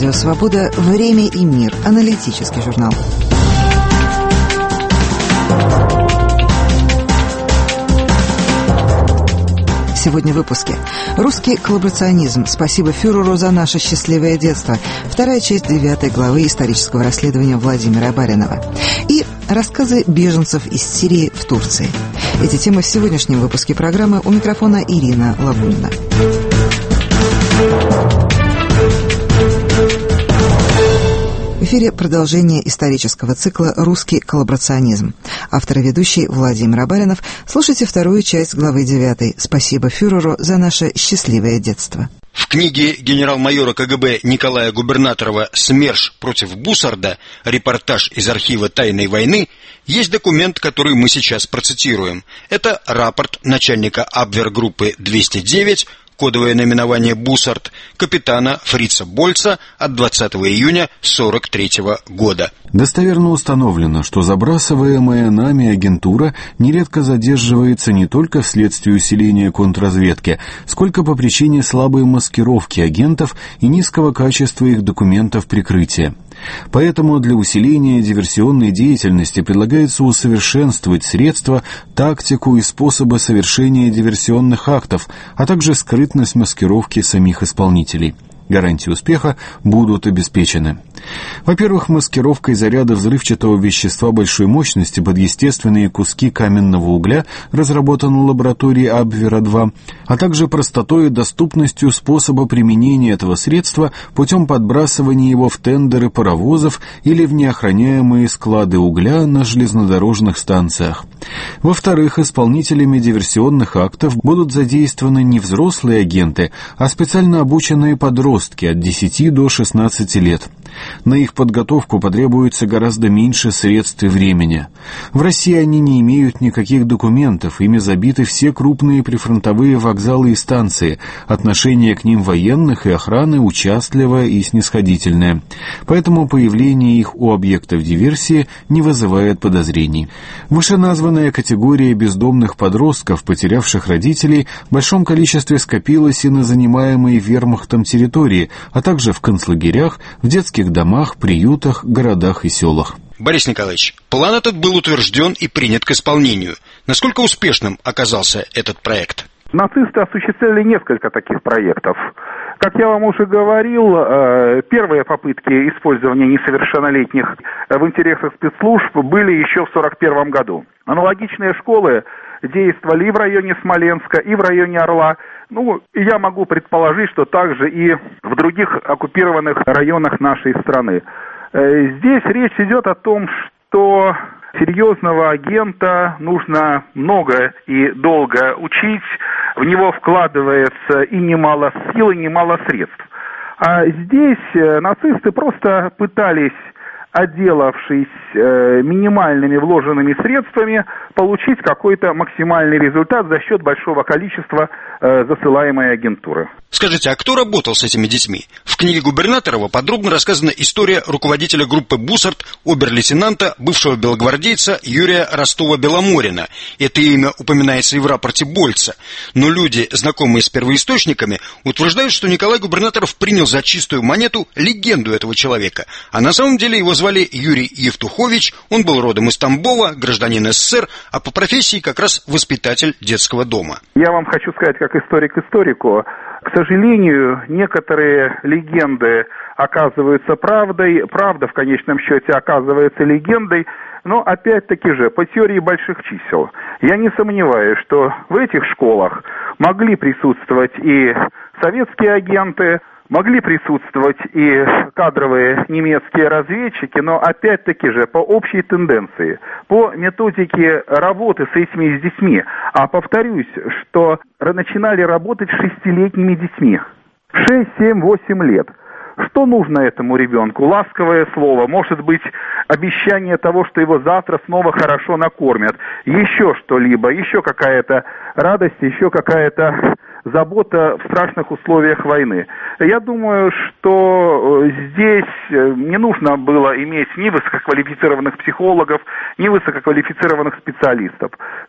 Радио Свобода. Время и мир. Аналитический журнал. Сегодня в выпуске. Русский коллаборационизм. Спасибо фюреру за наше счастливое детство. Вторая часть 9 главы исторического расследования Владимира Баринова. И рассказы беженцев из Сирии в Турции. Эти темы в сегодняшнем выпуске программы. У микрофона Ирина Лабунина. В эфире продолжение исторического цикла «Русский коллаборационизм». Автор и ведущий Владимир Баринов. Слушайте вторую часть главы 9. «Спасибо фюреру за наше счастливое детство». В книге генерал-майора КГБ Николая Губернаторова «СМЕРШ против Буссарда. Репортаж из архива тайной войны» есть документ, который мы сейчас процитируем. Это рапорт начальника Абвергруппы 209, кодовое наименование «Буссард», капитана Фрица Больца от 20 июня 1943 года. Достоверно установлено, что забрасываемая нами агентура нередко задерживается не только вследствие усиления контрразведки, сколько по причине слабой маскировки агентов и низкого качества их документов прикрытия. Поэтому для усиления диверсионной деятельности предлагается усовершенствовать средства, тактику и способы совершения диверсионных актов, а также скрытность маскировки самих исполнителей. Гарантии успеха будут обеспечены. Во-первых, маскировкой заряда взрывчатого вещества большой мощности под естественные куски каменного угля, разработанной в лаборатории Абвера-2, а также простотой и доступностью способа применения этого средства путем подбрасывания его в тендеры паровозов или в неохраняемые склады угля на железнодорожных станциях. Во-вторых, исполнителями диверсионных актов будут задействованы не взрослые агенты, а специально обученные подростки от 10 до 16 лет. На их подготовку потребуется гораздо меньше средств и времени. В России они не имеют никаких документов, ими забиты все крупные прифронтовые вокзалы и станции, отношение к ним военных и охраны участливое и снисходительное. Поэтому появление их у объектов диверсии не вызывает подозрений. Вышеназванная категория бездомных подростков, потерявших родителей, в большом количестве скопилась и на занимаемой вермахтом территории, а также в концлагерях, в детских домах, приютах, городах и селах. Борис Николаевич, план этот был утвержден и принят к исполнению. Насколько успешным оказался этот проект? Нацисты осуществляли несколько таких проектов. Как я вам уже говорил, первые попытки использования несовершеннолетних в интересах спецслужб были еще в 1941 году. Аналогичные школы действовали и в районе Смоленска, и в районе Орла. Я могу предположить, что также и в других оккупированных районах нашей страны. Здесь речь идет о том, что серьезного агента нужно много и долго учить, в него вкладывается и немало сил, и немало средств. А здесь нацисты просто пытались, отделавшись минимальными вложенными средствами, получить какой-то максимальный результат за счет большого количества засылаемой агентуры. Скажите, а кто работал с этими детьми? В книге Губернаторова подробно рассказана история руководителя группы «Буссард», обер-лейтенанта, бывшего белогвардейца Юрия Ростова-Беломорина. Это имя упоминается и в рапорте Больца. Но люди, знакомые с первоисточниками, утверждают, что Николай Губернаторов принял за чистую монету легенду этого человека. А на самом деле его звали Юрий Евтухович, он был родом из Тамбова, гражданин СССР, а по профессии как раз воспитатель детского дома. Я вам хочу сказать, как историк историку, к сожалению, некоторые легенды оказываются правдой, правда в конечном счете оказывается легендой, но опять-таки же по теории больших чисел. Я не сомневаюсь, что в этих школах могли присутствовать и советские агенты, могли присутствовать и кадровые немецкие разведчики, но опять-таки же по общей тенденции, по методике работы с этими детьми. А повторюсь, что начинали работать с 6-летними детьми. 6, 7, 8 лет. Что нужно этому ребенку? Ласковое слово, может быть, обещание того, что его завтра снова хорошо накормят. Еще что-либо, еще какая-то радость, еще какая-то забота в страшных условиях войны. Я думаю, что здесь не нужно было иметь ни высококвалифицированных психологов, ни высококвалифицированных специалистов.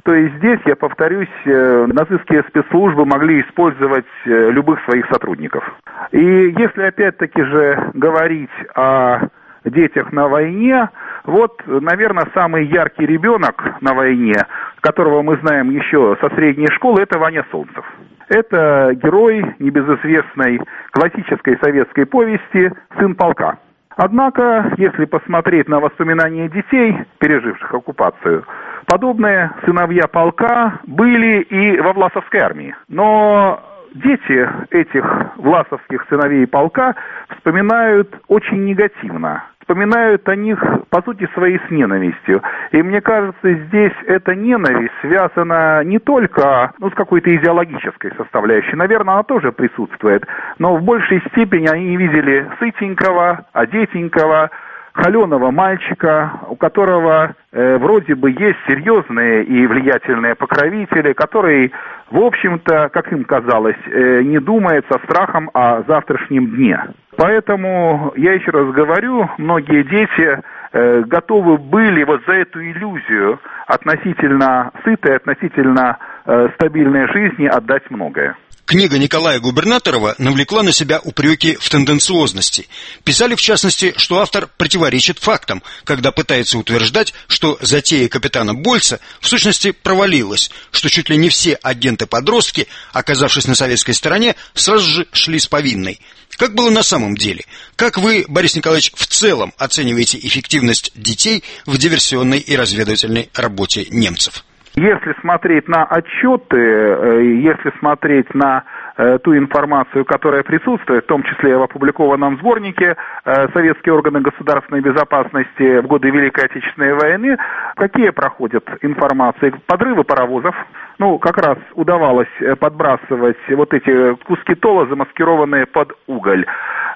То есть здесь, я повторюсь, нацистские спецслужбы могли использовать любых своих сотрудников. И если опять-таки же говорить о детях на войне, вот, наверное, самый яркий ребенок на войне, которого мы знаем еще со средней школы, это Ваня Солнцев. Это герой небезызвестной классической советской повести «Сын полка». Однако, если посмотреть на воспоминания детей, переживших оккупацию, подобные сыновья полка были и во Власовской армии. Но дети этих власовских сыновей полка вспоминают очень негативно. Вспоминают о них, по сути, своей с ненавистью. И мне кажется, здесь эта ненависть связана не только с какой-то идеологической составляющей. Наверное, она тоже присутствует. Но в большей степени они видели сытенького, одетенького, холеного мальчика, у которого вроде бы есть серьезные и влиятельные покровители, который, в общем-то, как им казалось, не думает со страхом о завтрашнем дне. Поэтому, я еще раз говорю, многие дети готовы были вот за эту иллюзию относительно сытой, относительно стабильной жизни отдать многое. Книга Николая Губернаторова навлекла на себя упреки в тенденциозности. Писали, в частности, что автор противоречит фактам, когда пытается утверждать, что затея капитана Больца в сущности провалилась, что чуть ли не все агенты-подростки, оказавшись на советской стороне, сразу же шли с повинной. Как было на самом деле? Как вы, Борис Николаевич, в целом оцениваете эффективность детей в диверсионной и разведывательной работе немцев? Если смотреть на отчеты, если смотреть на ту информацию, которая присутствует, в том числе в опубликованном сборнике «Советские органы государственной безопасности в годы Великой Отечественной войны», какие проходят информации? Подрывы паровозов. Как раз удавалось подбрасывать вот эти куски тола, замаскированные под уголь.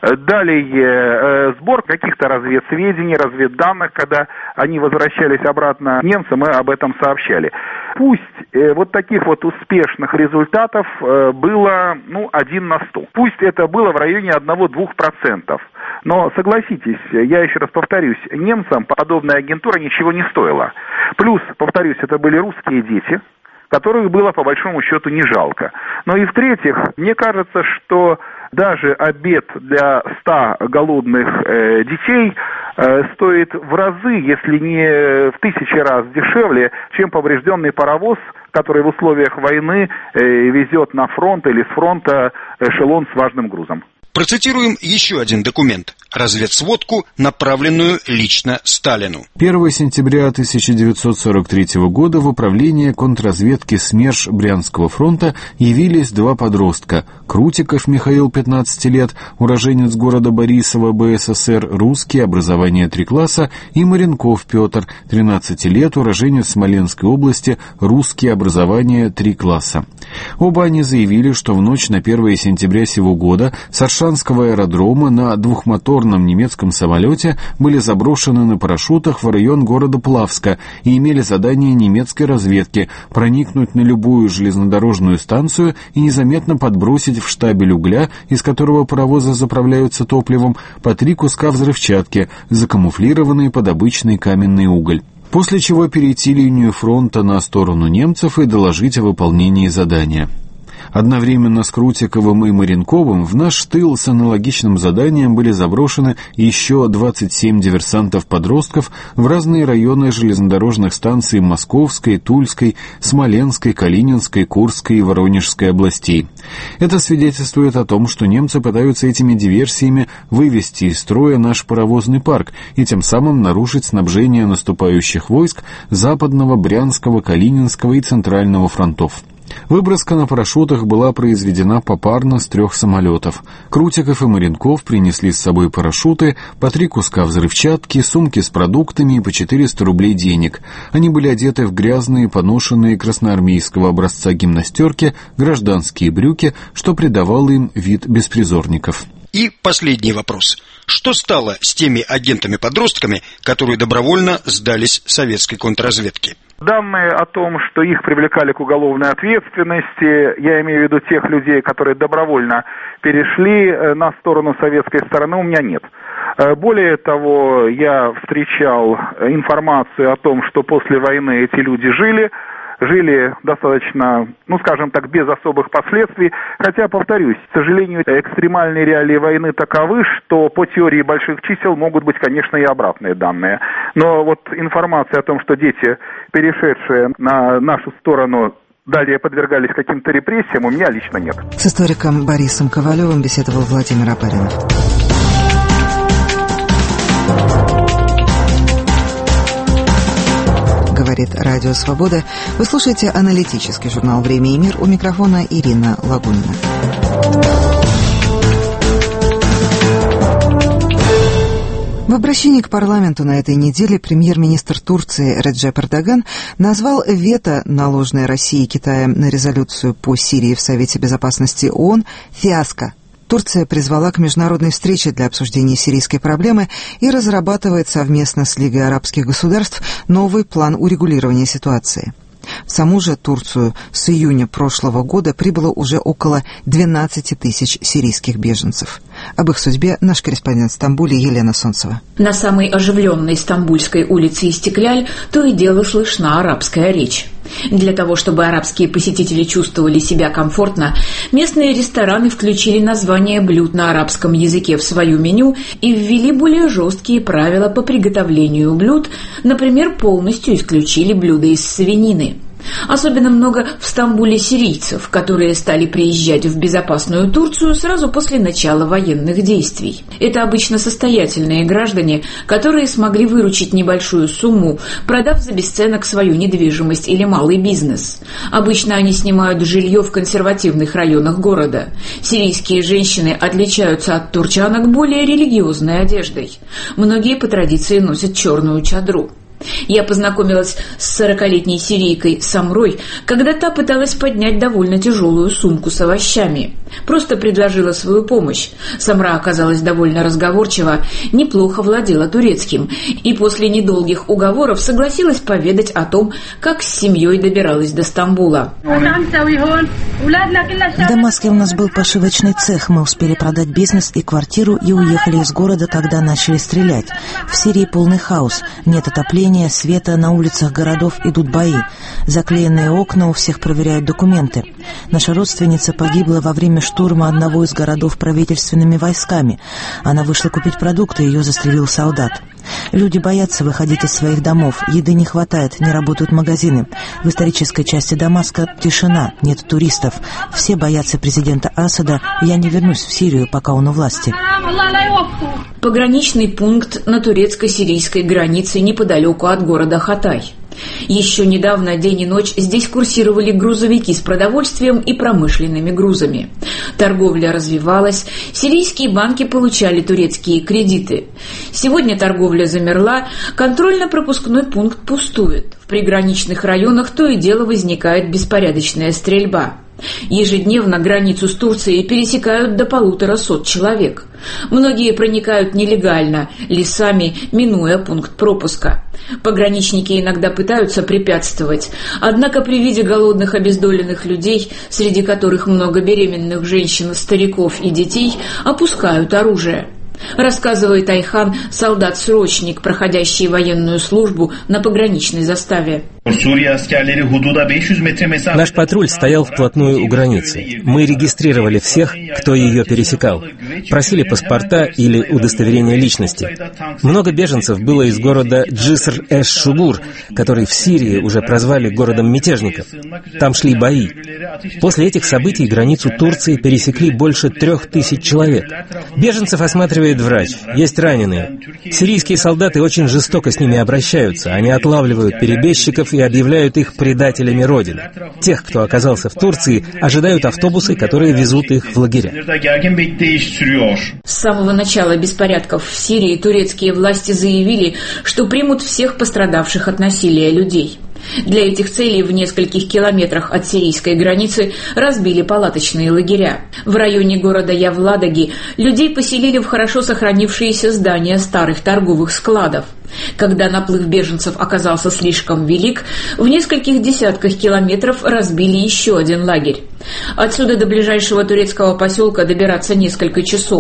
Далее сбор каких-то разведсведений, разведданных, когда они возвращались обратно немцам, мы об этом сообщали. Пусть вот таких вот успешных результатов было 1 на 100. Пусть это было в районе 1-2%. Но согласитесь, я еще раз повторюсь, немцам подобная агентура ничего не стоила. Плюс, повторюсь, это были русские дети, которых было по большому счету не жалко. Но и в-третьих, мне кажется, что даже обед для 100 голодных детей стоит в разы, если не в 1000 раз дешевле, чем поврежденный паровоз, который в условиях войны везет на фронт или с фронта эшелон с важным грузом. Процитируем еще один документ – разведсводку, направленную лично Сталину. 1 сентября 1943 года в управление контрразведки СМЕРШ Брянского фронта явились 2 подростка – Крутиков Михаил, 15 лет, уроженец города Борисова, БССР, русский, образование 3 класса, и Маренков Петр, 13 лет, уроженец Смоленской области, русский, образование 3 класса. Оба они заявили, что в ночь на 1 сентября сего года с Аршанского аэродрома на двухмоторном немецком самолете были заброшены на парашютах в район города Плавска и имели задание немецкой разведки проникнуть на любую железнодорожную станцию и незаметно подбросить в штабель угля, из которого паровозы заправляются топливом, по 3 куска взрывчатки, закамуфлированные под обычный каменный уголь. После чего перейти линию фронта на сторону немцев и доложить о выполнении задания. Одновременно с Крутиковым и Маренковым в наш тыл с аналогичным заданием были заброшены еще 27 диверсантов-подростков в разные районы железнодорожных станций Московской, Тульской, Смоленской, Калининской, Курской и Воронежской областей. Это свидетельствует о том, что немцы пытаются этими диверсиями вывести из строя наш паровозный парк и тем самым нарушить снабжение наступающих войск Западного, Брянского, Калининского и Центрального фронтов. Выброска на парашютах была произведена попарно с 3 самолетов. Крутиков и Маренков принесли с собой парашюты, по 3 куска взрывчатки, сумки с продуктами и по 400 рублей денег. Они были одеты в грязные, поношенные красноармейского образца гимнастерки, гражданские брюки, что придавало им вид беспризорников. И последний вопрос. Что стало с теми агентами-подростками, которые добровольно сдались советской контрразведке? Данные о том, что их привлекали к уголовной ответственности, я имею в виду тех людей, которые добровольно перешли на сторону советской стороны, у меня нет. Более того, я встречал информацию о том, что после войны эти люди жили, жили достаточно, скажем так, без особых последствий. Хотя, повторюсь, к сожалению, экстремальные реалии войны таковы, что по теории больших чисел могут быть, конечно, и обратные данные. Но вот информация о том, что дети, перешедшие на нашу сторону, далее подвергались каким-то репрессиям, у меня лично нет. С историком Борисом Ковалевым беседовал Владимир Абаринов. Говорит Радио Свобода. Вы слушаете аналитический журнал «Время и мир». У микрофона Ирина Лагунина. В обращении к парламенту на этой неделе премьер-министр Турции Реджеп Эрдоган назвал вето, наложенное Россией и Китаем на резолюцию по Сирии в Совете Безопасности ООН, фиаско. Турция призвала к международной встрече для обсуждения сирийской проблемы и разрабатывает совместно с Лигой арабских государств новый план урегулирования ситуации. В саму же Турцию с июня прошлого года прибыло уже около 12 тысяч сирийских беженцев. Об их судьбе наш корреспондент в Стамбуле Елена Солнцева. На самой оживленной стамбульской улице Истикляль то и дело слышна арабская речь. Для того, чтобы арабские посетители чувствовали себя комфортно, местные рестораны включили название блюд на арабском языке в свое меню и ввели более жесткие правила по приготовлению блюд, например, полностью исключили блюда из свинины. Особенно много в Стамбуле сирийцев, которые стали приезжать в безопасную Турцию сразу после начала военных действий. Это обычно состоятельные граждане, которые смогли выручить небольшую сумму, продав за бесценок свою недвижимость или малый бизнес. Обычно они снимают жилье в консервативных районах города. Сирийские женщины отличаются от турчанок более религиозной одеждой. Многие по традиции носят черную чадру. Я познакомилась с 40-летней сирийкой Самрой, когда та пыталась поднять довольно тяжелую сумку с овощами. Просто предложила свою помощь. Самра оказалась довольно разговорчива, неплохо владела турецким, и после недолгих уговоров согласилась поведать о том, как с семьей добиралась до Стамбула. В Дамаске у нас был пошивочный цех, мы успели продать бизнес и квартиру и уехали из города, когда начали стрелять. В Сирии полный хаос, нет отопления, света, на улицах городов идут бои. Заклеенные окна, у всех проверяют документы. Наша родственница погибла во время штурма одного из городов правительственными войсками. Она вышла купить продукты, ее застрелил солдат. Люди боятся выходить из своих домов, еды не хватает, не работают магазины. В исторической части Дамаска тишина, нет туристов. Все боятся президента Асада, я не вернусь в Сирию, пока он у власти. Пограничный пункт на турецко-сирийской границе неподалеку от города Хатай. Еще недавно день и ночь здесь курсировали грузовики с продовольствием и промышленными грузами. Торговля развивалась, сирийские банки получали турецкие кредиты. Сегодня торговля замерла, контрольно-пропускной пункт пустует. В приграничных районах то и дело возникает беспорядочная стрельба. Ежедневно границу с Турцией пересекают до 150 человек. Многие проникают нелегально, лесами, минуя пункт пропуска. Пограничники иногда пытаются препятствовать, однако при виде голодных обездоленных людей, среди которых много беременных женщин, стариков и детей, опускают оружие. Рассказывает Айхан, солдат-срочник, проходящий военную службу на пограничной заставе. Наш патруль стоял вплотную у границы. Мы регистрировали всех, кто ее пересекал. Просили паспорта или удостоверения личности. Много беженцев было из города Джиср-эш-Шугур, который в Сирии уже прозвали городом мятежников. Там шли бои. После этих событий границу Турции пересекли больше 3000 человек. Беженцев осматривает врач. Есть раненые. Сирийские солдаты очень жестоко с ними обращаются. Они отлавливают перебежчиков и объявляют их предателями Родины. Тех, кто оказался в Турции, ожидают автобусы, которые везут их в лагеря. С самого начала беспорядков в Сирии турецкие власти заявили, что примут всех пострадавших от насилия людей. Для этих целей в нескольких километрах от сирийской границы разбили палаточные лагеря. В районе города Явладоги людей поселили в хорошо сохранившиеся здания старых торговых складов. Когда наплыв беженцев оказался слишком велик, в нескольких десятках километров разбили еще один лагерь. Отсюда до ближайшего турецкого поселка добираться несколько часов.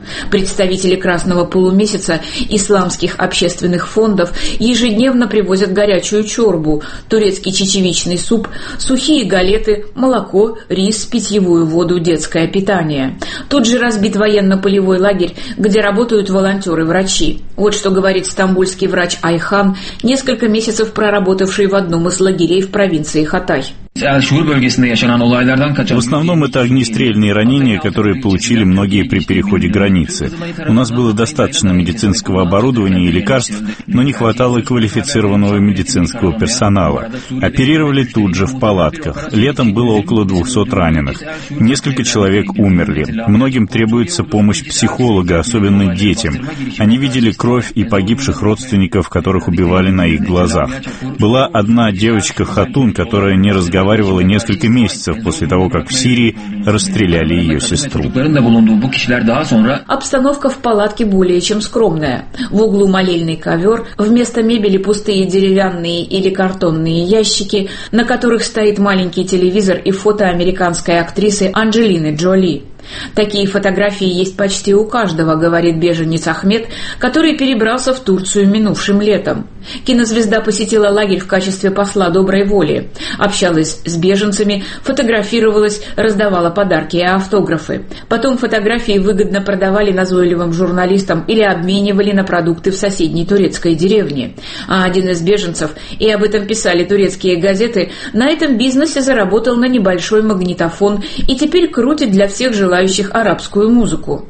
Представители Красного полумесяца, исламских общественных фондов ежедневно привозят горячую чорбу, турецкий чечевичный суп, сухие галеты, молоко, рис, питьевую воду, детское питание. Тут же разбит военно-полевой лагерь, где работают волонтеры-врачи. Вот что говорит стамбульский врач Айхан, несколько месяцев проработавший в одном из лагерей в провинции Хатай. В основном это огнестрельные ранения, которые получили многие при переходе границы. У нас было достаточно медицинского оборудования и лекарств, но не хватало квалифицированного медицинского персонала. Оперировали тут же, в палатках. Летом было около 200 раненых. Несколько человек умерли. Многим требуется помощь психолога, особенно детям. Они видели кровь и погибших родственников, которых убивали на их глазах. Была одна девочка Хатун, которая не разговаривала несколько месяцев после того, как в Сирии расстреляли ее сестру. Обстановка в палатке более чем скромная. В углу молельный ковер, вместо мебели пустые деревянные или картонные ящики, на которых стоит маленький телевизор и фото американской актрисы Анджелины Джоли. Такие фотографии есть почти у каждого, говорит беженец Ахмед, который перебрался в Турцию минувшим летом. Кинозвезда посетила лагерь в качестве посла доброй воли, общалась с беженцами, фотографировалась, раздавала подарки и автографы. Потом фотографии выгодно продавали назойливым журналистам или обменивали на продукты в соседней турецкой деревне. А один из беженцев, и об этом писали турецкие газеты, на этом бизнесе заработал на небольшой магнитофон и теперь крутит для всех желающих арабскую музыку.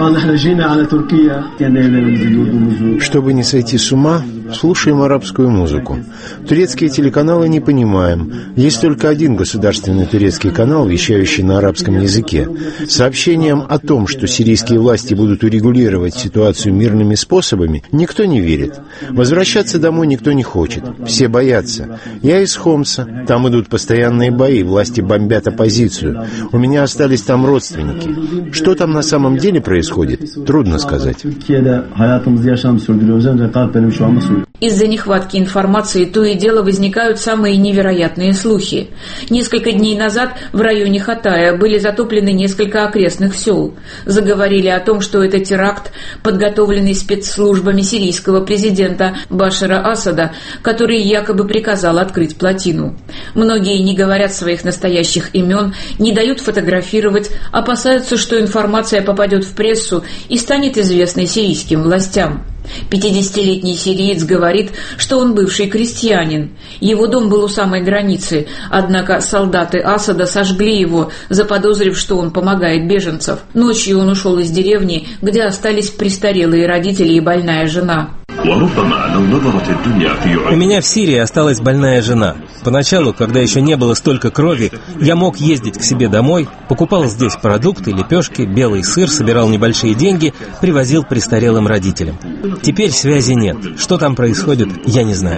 Чтобы не сойти с ума, слушаем арабскую музыку. Турецкие телеканалы не понимаем. Есть только один государственный турецкий канал, вещающий на арабском языке. Сообщениям о том, что сирийские власти будут урегулировать ситуацию мирными способами, никто не верит. Возвращаться домой никто не хочет. Все боятся. Я из Хомса. Там идут постоянные бои, власти бомбят оппозицию. У меня остались там родственники. Что там на самом деле происходит, трудно сказать. Из-за нехватки информации то и дело возникают самые невероятные слухи. Несколько дней назад в районе Хатая были затоплены несколько окрестных сел. Заговорили о том, что это теракт, подготовленный спецслужбами сирийского президента Башара Асада, который якобы приказал открыть плотину. Многие не говорят своих настоящих имен, не дают фотографировать, опасаются, что информация попадет в прессу и станет известной сирийским властям. 50-летний сириец говорит, что он бывший крестьянин. Его дом был у самой границы, однако солдаты Асада сожгли его, заподозрив, что он помогает беженцам. Ночью он ушел из деревни, где остались престарелые родители и больная жена. У меня в Сирии осталась больная жена. Поначалу, когда еще не было столько крови, я мог ездить к себе домой, покупал здесь продукты, лепешки, белый сыр, собирал небольшие деньги, привозил престарелым родителям. Теперь связи нет. Что там происходит, я не знаю.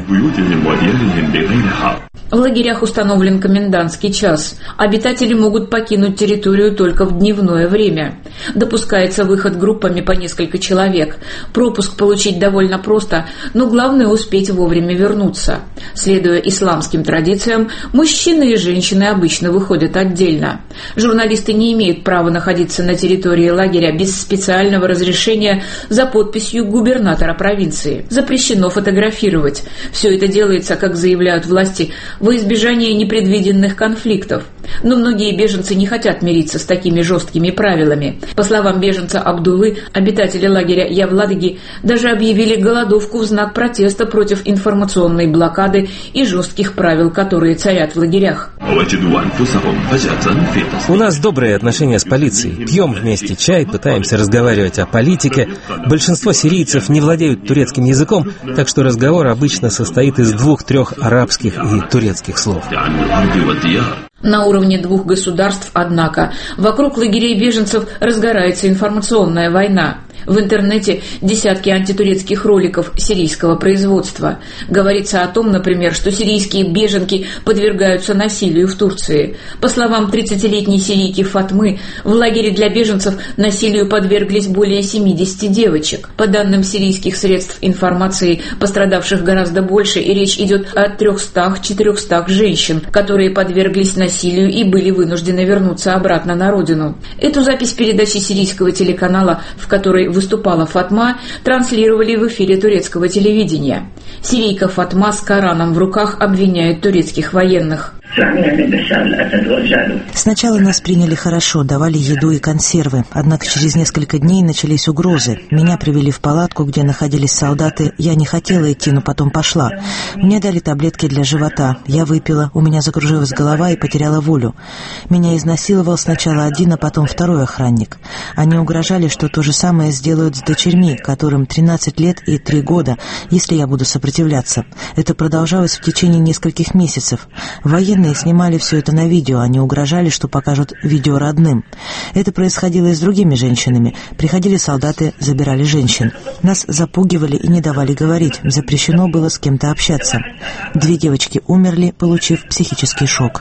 В лагерях установлен комендантский час. Обитатели могут покинуть территорию только в дневное время. Допускается выход группами по несколько человек. Пропуск получить довольно просто, но главное успеть вовремя вернуться. Следуя исламским традициям, мужчины и женщины обычно выходят отдельно. Журналисты не имеют права находиться на территории лагеря без специального разрешения за подписью губернатора провинции. Запрещено фотографировать. Все это делается, как заявляют власти, во избежание непредвиденных конфликтов. Но многие беженцы не хотят мириться с такими жесткими правилами. По словам беженца Абдуллы, обитатели лагеря Явладыги даже объявили голодовку в знак протеста против информационной блокады и жестких правил, которые царят в лагерях. У нас добрые отношения с полицией. Пьем вместе чай, пытаемся разговаривать о политике. Большинство сирийцев не владеют турецким языком, так что разговор обычно состоит из 2-3 арабских и турецких слов. На уровне двух государств, однако, вокруг лагерей беженцев разгорается информационная война. В интернете десятки антитурецких роликов сирийского производства. Говорится о том, например, что сирийские беженки подвергаются насилию в Турции. По словам 30-летней сирийки Фатмы, в лагере для беженцев насилию подверглись более 70 девочек. По данным сирийских средств информации, пострадавших гораздо больше, и речь идет о 300-400 женщин, которые подверглись насилию и были вынуждены вернуться обратно на родину. Эту запись передачи сирийского телеканала, в которой выступала Фатма, транслировали в эфире турецкого телевидения. Сирийка Фатма с Кораном в руках обвиняет турецких военных. Сначала нас приняли хорошо, давали еду и консервы. Однако через несколько дней начались угрозы. Меня привели в палатку, где находились солдаты. Я не хотела идти, но потом пошла. Мне дали таблетки для живота. Я выпила, у меня закружилась голова и потеряла волю. Меня изнасиловал сначала один, а потом второй охранник. Они угрожали, что то же самое сделают с дочерьми, которым 13 лет и 3 года, если я буду сопротивляться. Это продолжалось в течение нескольких месяцев. Военные снимали все это на видео, они угрожали, что покажут видео родным. Это происходило и с другими женщинами. Приходили солдаты, забирали женщин. Нас запугивали и не давали говорить. Запрещено было с кем-то общаться. 2 девочки умерли, получив психический шок.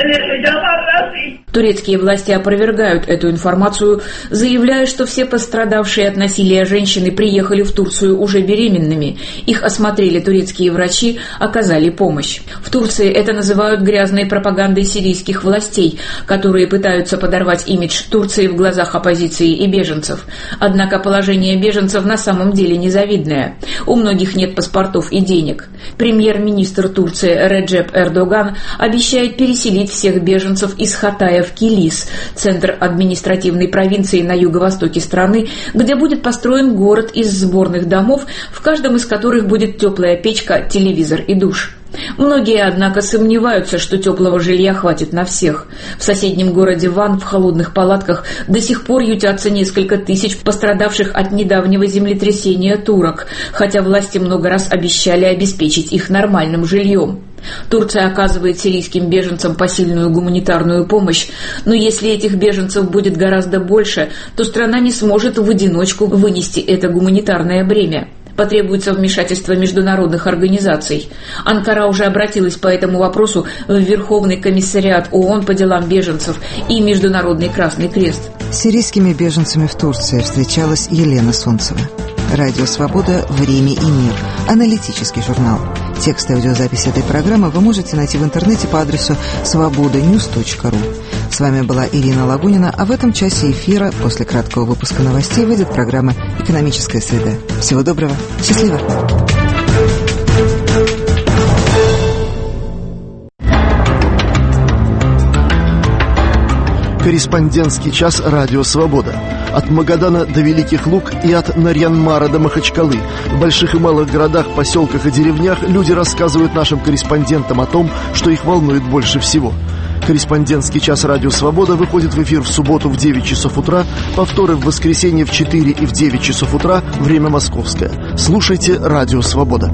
Турецкие власти опровергают эту информацию, заявляя, что все пострадавшие от насилия женщины приехали в Турцию уже беременными. Их осмотрели турецкие врачи, оказали помощь. В Турции это называют грязной пропагандой сирийских властей, которые пытаются подорвать имидж Турции в глазах оппозиции и беженцев. Однако положение беженцев на самом деле незавидное. У многих нет паспортов и денег. Премьер-министр Турции Реджеп Эрдоган обещает переселить всех беженцев из Хатая в Килис, центр административной провинции на юго-востоке страны, где будет построен город из сборных домов, в каждом из которых будет теплая печка, телевизор и душ. Многие, однако, сомневаются, что теплого жилья хватит на всех. В соседнем городе Ван в холодных палатках до сих пор ютятся несколько тысяч пострадавших от недавнего землетрясения турок, хотя власти много раз обещали обеспечить их нормальным жильем. Турция оказывает сирийским беженцам посильную гуманитарную помощь, но если этих беженцев будет гораздо больше, то страна не сможет в одиночку вынести это гуманитарное бремя. Потребуется вмешательство международных организаций. Анкара уже обратилась по этому вопросу в Верховный комиссариат ООН по делам беженцев и Международный Красный Крест. С сирийскими беженцами в Турции встречалась Елена Солнцева. Радио «Свобода. Время и мир». Аналитический журнал. Текст и аудиозапись этой программы вы можете найти в интернете по адресу svobodanews.ru. С вами была Ирина Лагунина, а в этом часе эфира после краткого выпуска новостей выйдет программа «Экономическая среда». Всего доброго. Счастливо. Корреспондентский час «Радио Свобода». От Магадана до Великих Луг и от Нарьян-Мара до Махачкалы. В больших и малых городах, поселках и деревнях люди рассказывают нашим корреспондентам о том, что их волнует больше всего. Корреспондентский час «Радио Свобода» выходит в эфир в субботу в 9 часов утра, повторы в воскресенье в 4 и в 9 часов утра, время московское. Слушайте «Радио Свобода».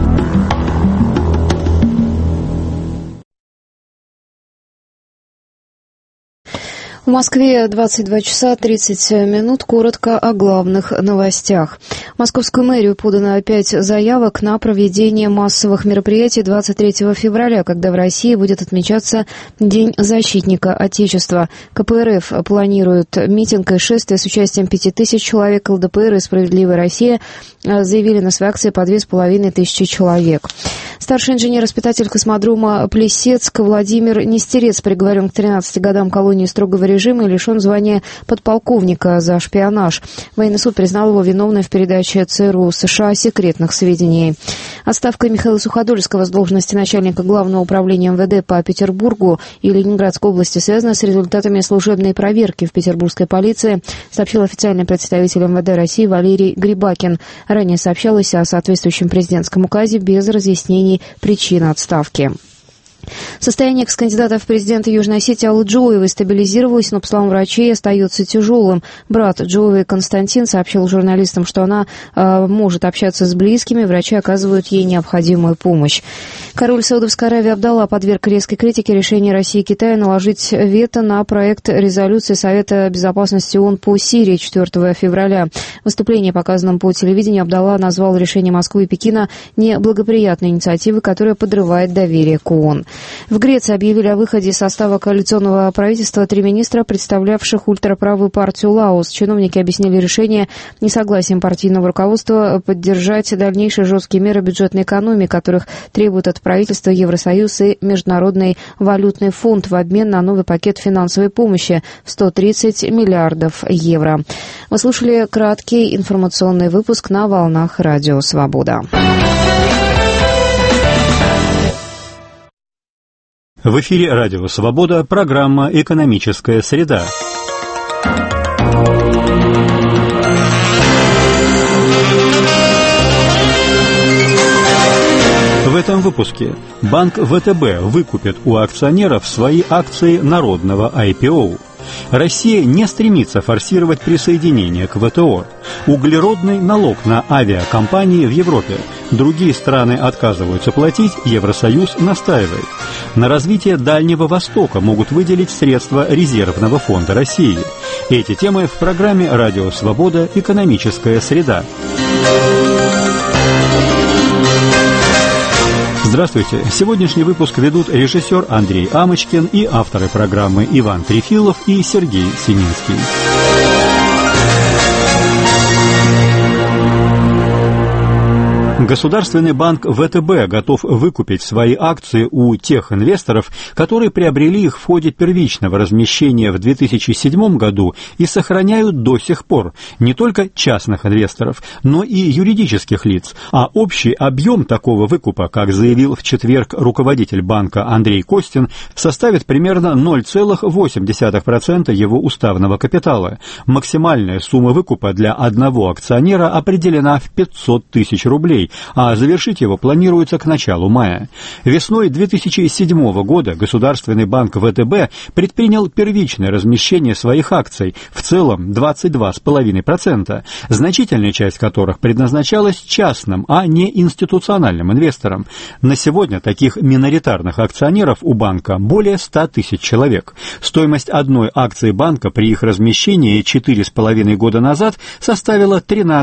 В Москве 22 часа 30 минут. Коротко о главных новостях. В Московскую мэрию подано 5 заявок на проведение массовых мероприятий 23 февраля, когда в России будет отмечаться День защитника Отечества. КПРФ планирует митинг и шествие с участием 5000 человек. ЛДПР и «Справедливая Россия» заявили на своей акции по 2500 человек. Старший инженер-испытатель космодрома Плесецк Владимир Нестерец приговорен к 13 годам колонии строгого режима и лишен звания подполковника за шпионаж. Военный суд признал его виновным в передаче ЦРУ США секретных сведений. Отставка Михаила Суходольского с должности начальника Главного управления МВД по Петербургу и Ленинградской области связана с результатами служебной проверки в петербургской полиции, сообщил официальный представитель МВД России Валерий Грибакин. Ранее сообщалось о соответствующем президентском указе без разъяснений причин отставки. Состояние экс-кандидата в президенты Южной Осетии Аллы Джоевой стабилизировалось, но, по словам врачей, остается тяжелым. Брат Джоевой Константин сообщил журналистам, что она может общаться с близкими, врачи оказывают ей необходимую помощь. Король Саудовской Аравии Абдалла подверг резкой критике решение России и Китая наложить вето на проект резолюции Совета Безопасности ООН по Сирии 4 февраля. В выступлении, показанном по телевидению, Абдалла назвал решение Москвы и Пекина неблагоприятной инициативой, которая подрывает доверие к ООН. В Греции объявили о выходе из состава коалиционного правительства 3 министра, представлявших ультраправую партию Лаос. Чиновники объяснили решение несогласием партийного руководства поддержать дальнейшие жесткие меры бюджетной экономии, которых требуют от правительства Евросоюз и Международный валютный фонд в обмен на новый пакет финансовой помощи в 130 миллиардов евро. Вы слушали краткий информационный выпуск на волнах Радио Свобода. В эфире Радио Свобода, программа «Экономическая среда». В этом выпуске банк ВТБ выкупит у акционеров свои акции народного IPO. Россия не стремится форсировать присоединение к ВТО. Углеродный налог на авиакомпании в Европе. Другие страны отказываются платить, Евросоюз настаивает. На развитие Дальнего Востока могут выделить средства резервного фонда России. Эти темы в программе «Радио Свобода. Экономическая среда». Здравствуйте! Сегодняшний выпуск ведут режиссер Андрей Амочкин и авторы программы Иван Трефилов и Сергей Семинский. Государственный банк ВТБ готов выкупить свои акции у тех инвесторов, которые приобрели их в ходе первичного размещения в 2007 году и сохраняют до сих пор не только частных инвесторов, но и юридических лиц, а общий объем такого выкупа, как заявил в четверг руководитель банка Андрей Костин, составит примерно 0,8% его уставного капитала. Максимальная сумма выкупа для одного акционера определена в 500 тысяч рублей, а завершить его планируется к началу мая. Весной 2007 года Государственный банк ВТБ предпринял первичное размещение своих акций, в целом 22,5%, значительная часть которых предназначалась частным, а не институциональным инвесторам. На сегодня таких миноритарных акционеров у банка более 100 тысяч человек. Стоимость одной акции банка при их размещении 4,5 года назад составила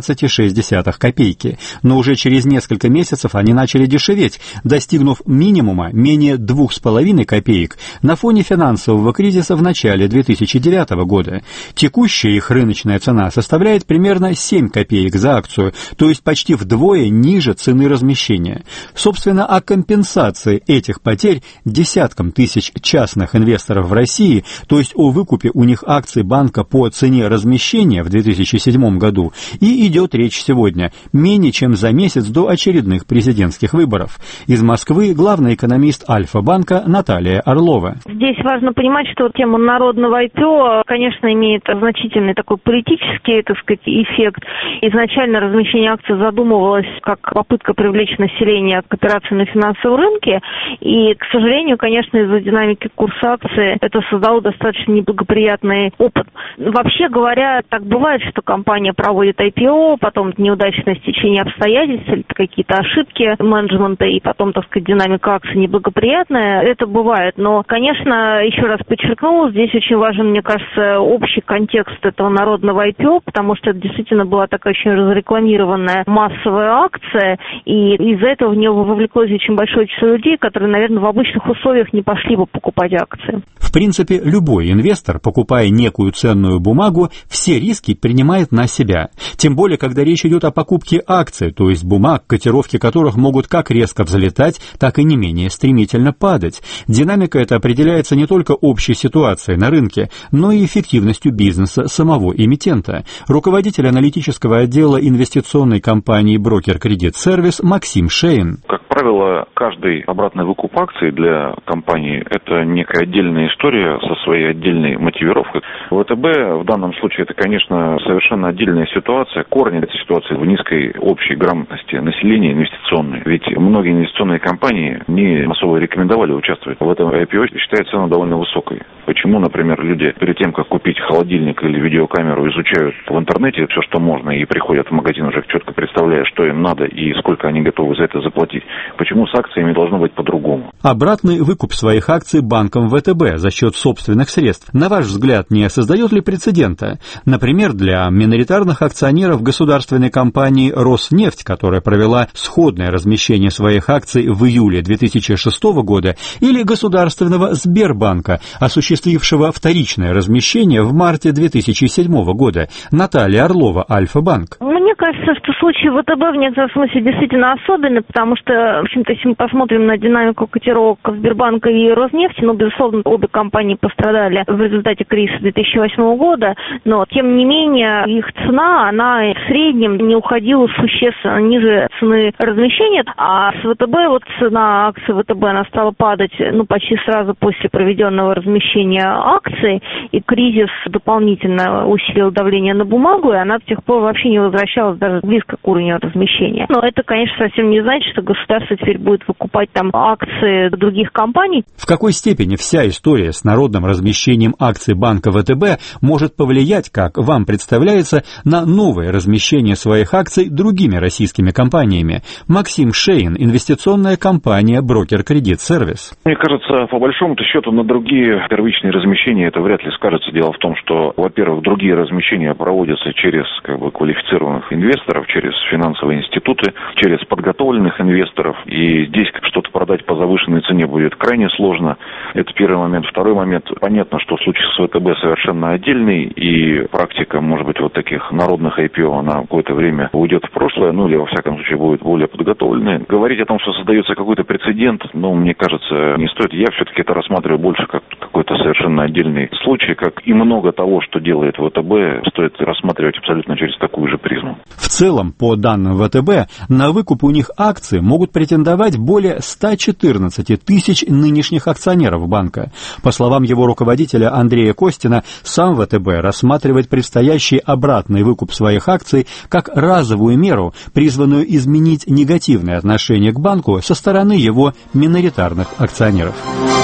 13,6 копейки, но уже через несколько месяцев они начали дешеветь, достигнув минимума менее 2,5 копеек на фоне финансового кризиса в начале 2009 года. Текущая их рыночная цена составляет примерно 7 копеек за акцию, то есть почти вдвое ниже цены размещения. Собственно, о компенсации этих потерь десяткам тысяч частных инвесторов в России, то есть о выкупе у них акций банка по цене размещения в 2007 году, и идет речь сегодня, менее чем за месяц до очередных президентских выборов. Из Москвы главный экономист Альфа-банка Наталья Орлова. Здесь важно понимать, что тема народного IPO, конечно, имеет значительный такой политический, так сказать, эффект. Изначально размещение акций задумывалось как попытка привлечь население к операции на финансовом рынке, и, к сожалению, конечно, из-за динамики курса акций это создало достаточно неблагоприятный опыт. Вообще говоря, так бывает, что компания проводит IPO, потом неудачное стечение обстоятельств, какие-то ошибки менеджмента, и потом, так сказать, динамика акций неблагоприятная. Это бывает. Но, конечно, еще раз подчеркну, здесь очень важен, мне кажется, общий контекст этого народного IPO, потому что это действительно была такая очень разрекламированная массовая акция, и из-за этого в нее вовлеклось очень большое число людей, которые, наверное, в обычных условиях не пошли бы покупать акции. В принципе, любой инвестор, покупая некую ценную бумагу, все риски принимает на себя. Тем более, когда речь идет о покупке акций, то есть бумаг, котировки которых могут как резко взлетать, так и не менее стремительно падать. Динамика эта определяется не только общей ситуацией на рынке, но и эффективностью бизнеса самого эмитента. Руководитель аналитического отдела инвестиционной компании «Брокер Кредит Сервис» Максим Шейн. Как правило, каждый обратный выкуп акций для компании – это некая отдельная история со своей отдельной мотивировкой. ВТБ в данном случае это, конечно, совершенно отдельная ситуация. Корни этой ситуации в низкой общей грамотности населения инвестиционной. Ведь многие инвестиционные компании не особо рекомендовали участвовать в этом IPO, считают цену довольно высокой. Почему, например, люди перед тем, как купить холодильник или видеокамеру, изучают в интернете все, что можно, и приходят в магазин уже четко представляя, что им надо и сколько они готовы за это заплатить? Почему с акциями должно быть по-другому? Обратный выкуп своих акций банком ВТБ за счет собственных средств, на ваш взгляд, не создает ли прецедента? Например, для миноритарных акционеров государственной компании «Роснефть», которая провела сходное размещение своих акций в июле 2006 года, или государственного Сбербанка, осуществившего вторичное размещение в марте 2007 года. Наталья Орлова, Альфа-банк. Мне кажется, что случай ВТБ в некотором смысле действительно особенный, потому что, в общем-то, если мы посмотрим на динамику котировок Сбербанка и Роснефти, безусловно, обе компании пострадали в результате кризиса 2008 года, но, тем не менее, их цена, она в среднем не уходила существенно ниже цены размещения, а с ВТБ, цена акций ВТБ, она стала падать, почти сразу после проведенного размещения акций, и кризис дополнительно усилил давление на бумагу, и она с тех пор вообще не возвращалась даже близко к уровню размещения. Но это, конечно, совсем не значит, что государство теперь будет выкупать там акции других компаний. В какой степени вся история с народным размещением акций банка ВТБ может повлиять, как вам представляется, на новое размещение своих акций другими российскими компаниями? Максим Шейн, инвестиционная компания «Брокер Кредит Сервис». Мне кажется, по большому счету на другие первичные размещения это вряд ли скажется. Дело в том, что, во-первых, другие размещения проводятся через квалифицированных инвесторов, через финансовые институты, через подготовленных инвесторов, и здесь что-то продать по завышенной цене будет крайне сложно. Это первый момент. Второй момент. Понятно, что случай с ВТБ совершенно отдельный, и практика, может быть, таких народных IPO, она какое-то время уйдет в прошлое, или, во всяком случае, будет более подготовленной. Говорить о том, что создается какой-то прецедент, мне кажется, не стоит. Я все-таки это рассматриваю больше как какой-то совершенно отдельный случай, как и много того, что делает ВТБ, стоит рассматривать абсолютно через такую же призму. В целом, по данным ВТБ, на выкуп у них акций могут претендовать более 114 тысяч нынешних акционеров банка. По словам его руководителя Андрея Костина, сам ВТБ рассматривает предстоящий обратный выкуп своих акций как разовую меру, призванную изменить негативное отношение к банку со стороны его миноритарных акционеров.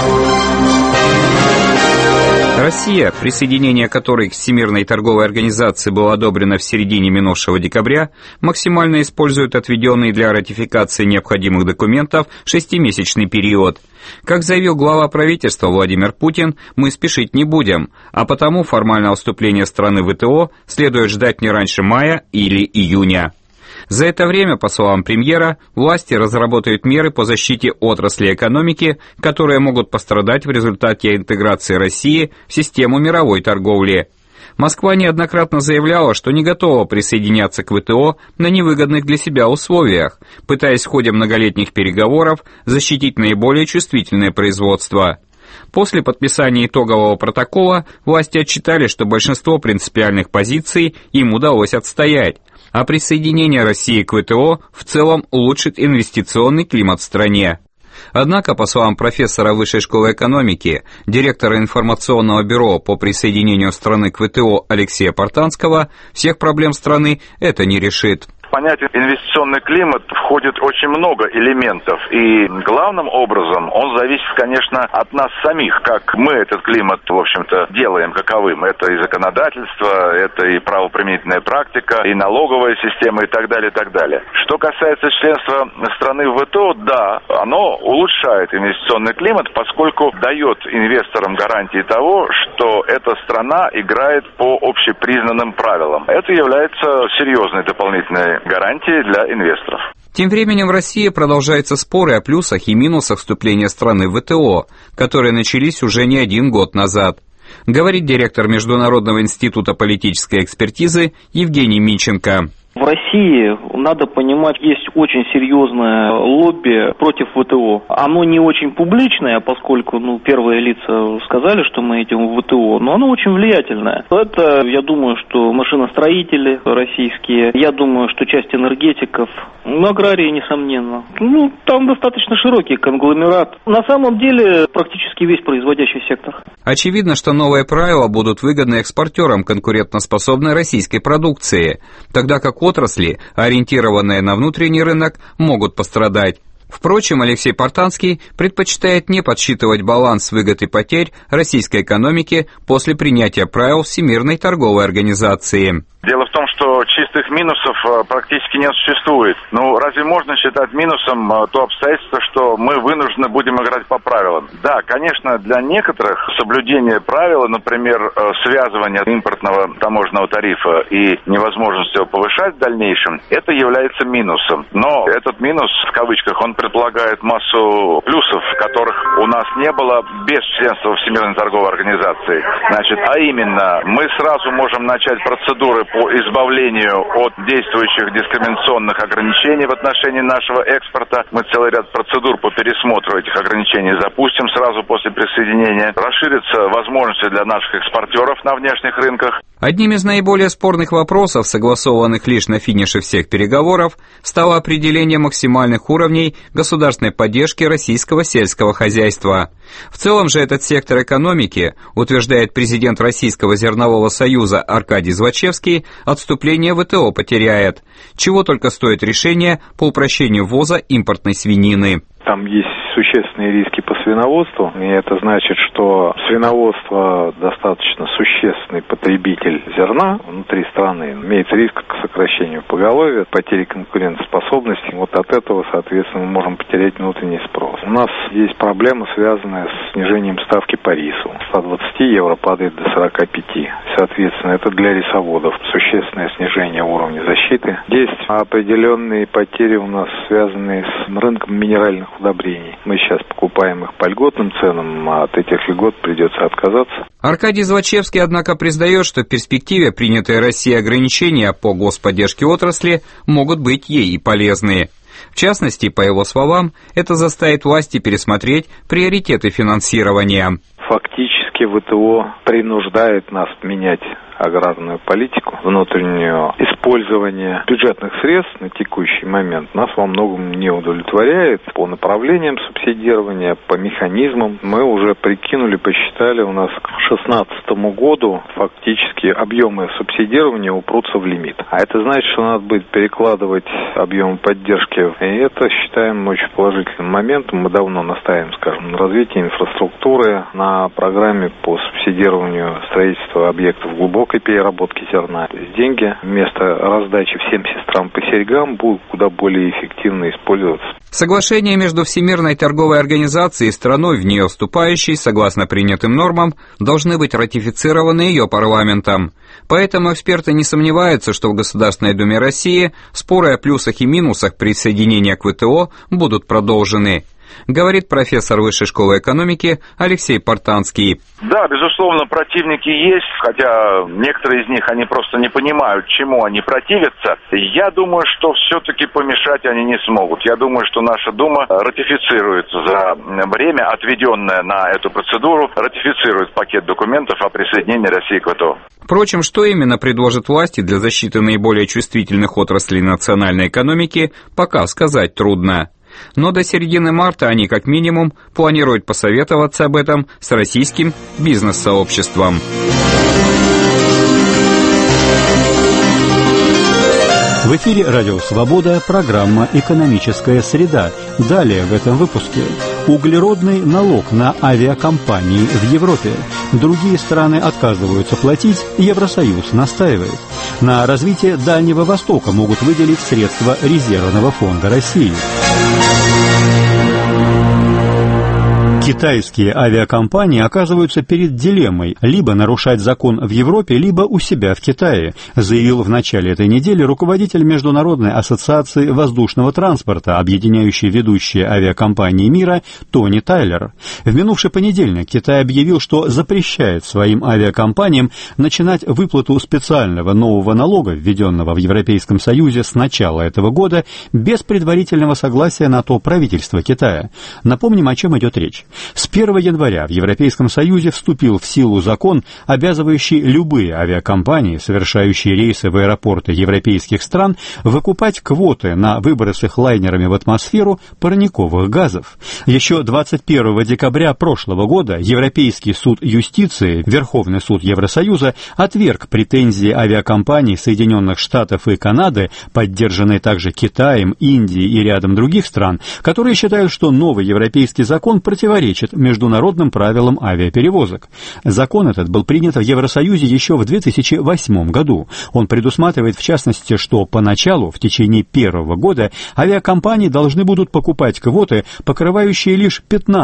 Россия, присоединение которой к Всемирной торговой организации было одобрено в середине минувшего декабря, максимально использует отведенный для ратификации необходимых документов 6-месячный период. Как заявил глава правительства Владимир Путин, мы спешить не будем, а потому формального вступления страны в ВТО следует ждать не раньше мая или июня. За это время, по словам премьера, власти разработают меры по защите отрасли экономики, которые могут пострадать в результате интеграции России в систему мировой торговли. Москва неоднократно заявляла, что не готова присоединяться к ВТО на невыгодных для себя условиях, пытаясь в ходе многолетних переговоров защитить наиболее чувствительное производство. После подписания итогового протокола власти отчитали, что большинство принципиальных позиций им удалось отстоять, а присоединение России к ВТО в целом улучшит инвестиционный климат в стране. Однако, по словам профессора Высшей школы экономики, директора информационного бюро по присоединению страны к ВТО Алексея Портанского, всех проблем страны это не решит. В понятие инвестиционный климат входит очень много элементов, и главным образом он зависит, конечно, от нас самих, как мы этот климат, в общем-то, делаем каковым. Это и законодательство, это и правоприменительная практика, и налоговая система, и так далее, и так далее. Что касается членства страны в ВТО, да, оно улучшает инвестиционный климат, поскольку дает инвесторам гарантии того, что эта страна играет по общепризнанным правилам. Это является серьезной дополнительной гарантии для инвесторов. Тем временем в России продолжаются споры о плюсах и минусах вступления страны в ВТО, которые начались уже не 1 год назад. Говорит директор Международного института политической экспертизы Евгений Минченко. В России, надо понимать, есть очень серьезное лобби против ВТО. Оно не очень публичное, поскольку первые лица сказали, что мы идем в ВТО, но оно очень влиятельное. Это, я думаю, что машиностроители российские, я думаю, что часть энергетиков, аграрии, несомненно. Там достаточно широкий конгломерат. На самом деле, практически весь производящий сектор. Очевидно, что новые правила будут выгодны экспортерам конкурентоспособной российской продукции, тогда как отрасли, ориентированные на внутренний рынок, могут пострадать. Впрочем, Алексей Портанский предпочитает не подсчитывать баланс выгод и потерь российской экономики после принятия правил Всемирной торговой организации. Дело в том, что чистых минусов практически не существует. Разве можно считать минусом то обстоятельство, что мы вынуждены будем играть по правилам? Да, конечно, для некоторых соблюдение правил, например, связывание импортного таможенного тарифа и невозможность его повышать в дальнейшем, это является минусом. Но этот минус, в кавычках, он предполагает массу плюсов, которых у нас не было без членства Всемирной торговой организации. А именно, мы сразу можем начать процедуры по избавлению от действующих дискриминационных ограничений в отношении нашего экспорта. Мы целый ряд процедур по пересмотру этих ограничений запустим сразу после присоединения. Расширятся возможности для наших экспортеров на внешних рынках. Одним из наиболее спорных вопросов, согласованных лишь на финише всех переговоров, стало определение максимальных уровней государственной поддержки российского сельского хозяйства. В целом же этот сектор экономики, утверждает президент Российского зернового союза Аркадий Звачевский, отступление в ВТО потеряет. Чего только стоит решение по упрощению ввоза импортной свинины. Там есть существенные риски по свиноводству, и это значит, что свиноводство достаточно существенный потребитель зерна внутри страны, имеет риск к сокращению поголовья, потери конкурентоспособности. От этого, соответственно, мы можем потерять внутренний спрос. У нас есть проблема, связанная с снижением ставки по рису. С 120 евро падает до 45. Соответственно, это для рисоводов существенное снижение уровня защиты. Есть определенные потери у нас, связанные с рынком минеральных удобрений. Мы сейчас покупаем их по льготным ценам, а от этих льгот придется отказаться. Аркадий Звачевский, однако, признает, что в перспективе принятые Россией ограничения по господдержке отрасли могут быть ей и полезны. В частности, по его словам, это заставит власти пересмотреть приоритеты финансирования. Фактически ВТО принуждает нас менять аграрную политику, внутреннее использование бюджетных средств на текущий момент нас во многом не удовлетворяет. По направлениям субсидирования, по механизмам мы уже прикинули, посчитали, у нас к 2016 году фактически объемы субсидирования упрутся в лимит. А это значит, что надо будет перекладывать объемы поддержки. И это считаем очень положительным моментом. Мы давно настаиваем, на развитии инфраструктуры, на программе по субсидированию строительства объектов глубокой переработки зерна. Деньги вместо раздачи всем сестрам по серьгам будут куда более эффективно использоваться. Соглашение между Всемирной торговой организацией и страной, в нее вступающей, согласно принятым нормам, должны быть ратифицированы ее парламентом. Поэтому эксперты не сомневаются, что в Государственной Думе России споры о плюсах и минусах присоединения к ВТО будут продолжены, говорит профессор Высшей школы экономики Алексей Портанский. Да, безусловно, противники есть, хотя некоторые из них, они просто не понимают, чему они противятся. Я думаю, что все-таки помешать они не смогут. Я думаю, что наша Дума ратифицирует за время, отведенное на эту процедуру, ратифицирует пакет документов о присоединении России к ВТО. Впрочем, что именно предложат власти для защиты наиболее чувствительных отраслей национальной экономики, пока сказать трудно. Но до середины марта они, как минимум, планируют посоветоваться об этом с российским бизнес-сообществом. В эфире «Радио Свобода», программа «Экономическая среда». Далее в этом выпуске. Углеродный налог на авиакомпании в Европе. Другие страны отказываются платить, Евросоюз настаивает. На развитие Дальнего Востока могут выделить средства Резервного фонда России. Китайские авиакомпании оказываются перед дилеммой либо нарушать закон в Европе, либо у себя в Китае, заявил в начале этой недели руководитель Международной ассоциации воздушного транспорта, объединяющей ведущие авиакомпании мира, Тони Тайлер. В минувший понедельник Китай объявил, что запрещает своим авиакомпаниям начинать выплату специального нового налога, введенного в Европейском Союзе с начала этого года, без предварительного согласия на то правительства Китая. Напомним, о чем идет речь. С 1 января в Европейском Союзе вступил в силу закон, обязывающий любые авиакомпании, совершающие рейсы в аэропорты европейских стран, выкупать квоты на выбросы их лайнерами в атмосферу парниковых газов. Еще 21 декабря прошлого года Европейский суд юстиции, Верховный суд Евросоюза, отверг претензии авиакомпаний Соединенных Штатов и Канады, поддержанные также Китаем, Индией и рядом других стран, которые считают, что новый европейский закон противоречит международным правилам авиаперевозок. Закон этот был принят в Евросоюзе еще в 2008 году. Он предусматривает, в частности, что поначалу, в течение первого года, авиакомпании должны будут покупать квоты, покрывающие лишь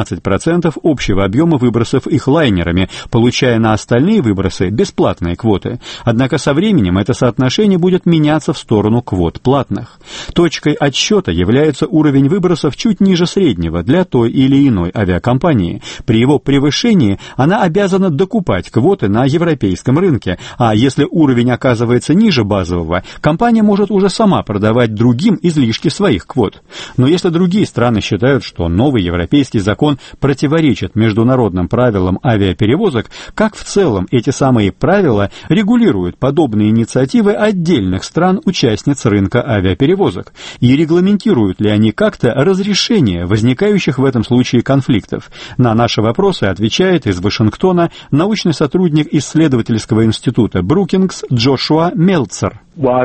15% общего объема выбросов их лайнерами, получая на остальные выбросы бесплатные квоты. Однако со временем это соотношение будет меняться в сторону квот платных. Точкой отсчета является уровень выбросов чуть ниже среднего для той или иной авиакомпании. При его превышении она обязана докупать квоты на европейском рынке, а если уровень оказывается ниже базового, компания может уже сама продавать другим излишки своих квот. Но если другие страны считают, что новый европейский закон противоречит международным правилам авиаперевозок, как в целом эти самые правила регулируют подобные инициативы отдельных стран-участниц рынка авиаперевозок, и регламентируют ли они как-то разрешение возникающих в этом случае конфликтов? На наши вопросы отвечает из Вашингтона научный сотрудник исследовательского института Брукингс Джошуа Мелцер.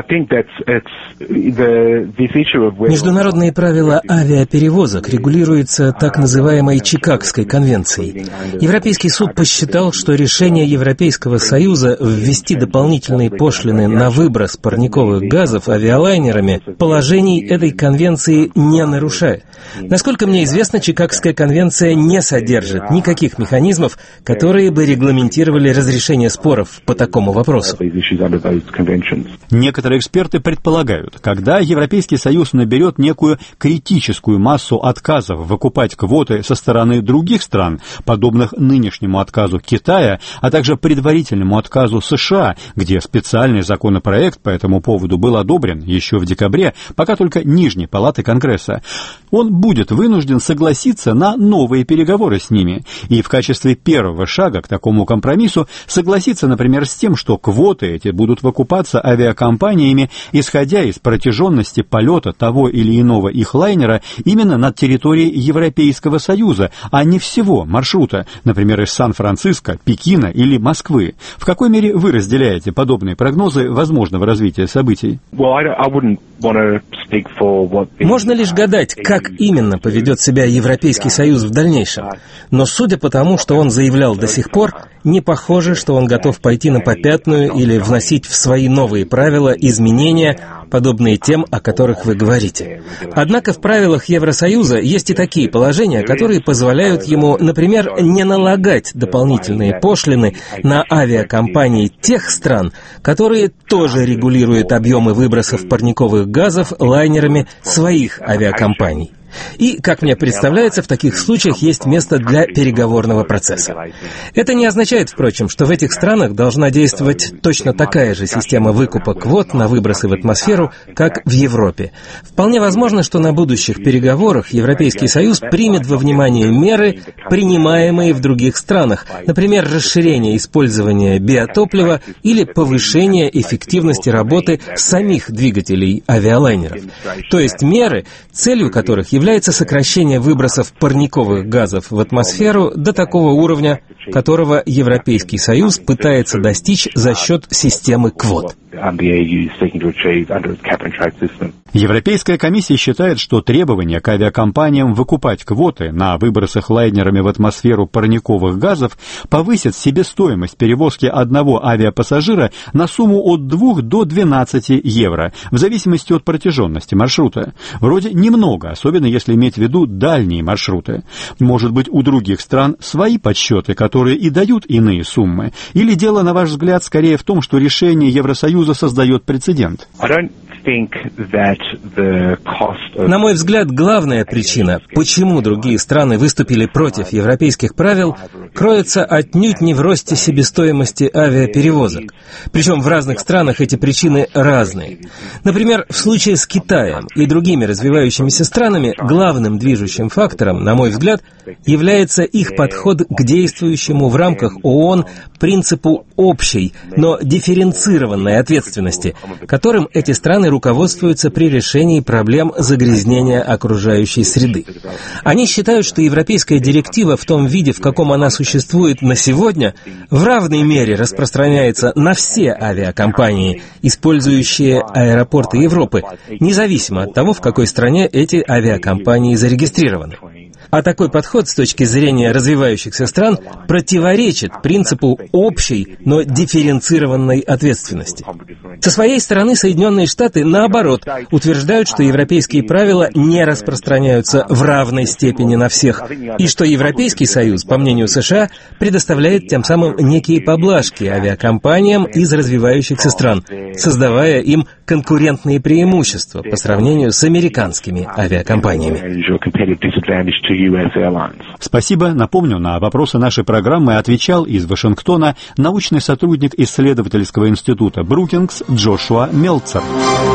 Международные правила авиаперевозок регулируются так называемой Чикагской конвенцией. Европейский суд посчитал, что решение Европейского Союза ввести дополнительные пошлины на выброс парниковых газов авиалайнерами положений этой конвенции не нарушает. Насколько мне известно, Чикагская конвенция не содержит никаких механизмов, которые бы регламентировали разрешение споров по такому вопросу. Некоторые эксперты предполагают, когда Европейский Союз наберет некую критическую массу отказов выкупать квоты со стороны других стран, подобных нынешнему отказу Китая, а также предварительному отказу США, где специальный законопроект по этому поводу был одобрен еще в декабре, пока только Нижней палаты Конгресса, он будет вынужден согласиться на новые переговоры с ними. И в качестве первого шага к такому компромиссу согласиться, например, с тем, что квоты эти будут выкупаться авиакомпаниями, исходя из протяженности полета того или иного их лайнера именно над территорией Европейского Союза, а не всего маршрута, например, из Сан-Франциско, Пекина или Москвы. В какой мере вы разделяете подобные прогнозы возможного развития событий? Можно лишь гадать, как именно поведет себя Европейский Союз в дальнейшем. Но судя по тому, что он заявлял до сих пор, не похоже, что он готов пойти на попятную или вносить в свои новые правила изменения, подобные тем, о которых вы говорите. Однако в правилах Евросоюза есть и такие положения, которые позволяют ему, например, не налагать дополнительные пошлины на авиакомпании тех стран, которые тоже регулируют объемы выбросов парниковых газов лайнерами своих авиакомпаний. И, как мне представляется, в таких случаях есть место для переговорного процесса. Это не означает, впрочем, что в этих странах должна действовать точно такая же система выкупа квот на выбросы в атмосферу, как в Европе. Вполне возможно, что на будущих переговорах Европейский Союз примет во внимание меры, принимаемые в других странах, например, расширение использования биотоплива или повышение эффективности работы самих двигателей авиалайнеров. То есть меры, целью которых является сокращение выбросов парниковых газов в атмосферу до такого уровня, которого Европейский Союз пытается достичь за счет системы квот. Европейская комиссия считает, что требование к авиакомпаниям выкупать квоты на выбросах лайнерами в атмосферу парниковых газов повысит себестоимость перевозки одного авиапассажира на сумму от 2 до 12 евро, в зависимости от протяженности маршрута. Вроде немного, особенно если иметь в виду дальние маршруты. Может быть, у других стран свои подсчеты, которые и дают иные суммы? Или дело, на ваш взгляд, скорее в том, что решение Евросоюза создает прецедент? На мой взгляд, главная причина, почему другие страны выступили против европейских правил, кроется отнюдь не в росте себестоимости авиаперевозок. Причем в разных странах эти причины разные. Например, в случае с Китаем и другими развивающимися странами главным движущим фактором, на мой взгляд, является их подход к действующему в рамках ООН принципу общей, но дифференцированной ответственности, которым эти страны руководствуются при решении проблем загрязнения окружающей среды. Они считают, что европейская директива в том виде, в каком она существует на сегодня, в равной мере распространяется на все авиакомпании, использующие аэропорты Европы, независимо от того, в какой стране эти авиакомпании зарегистрированы. А такой подход с точки зрения развивающихся стран противоречит принципу общей, но дифференцированной ответственности. Со своей стороны Соединенные Штаты, наоборот, утверждают, что европейские правила не распространяются в равной степени на всех, и что Европейский Союз, по мнению США, предоставляет тем самым некие поблажки авиакомпаниям из развивающихся стран, создавая им конкурентные преимущества по сравнению с американскими авиакомпаниями. Спасибо. Напомню, на вопросы нашей программы отвечал из Вашингтона научный сотрудник исследовательского института Брукингс Джошуа Мелцер.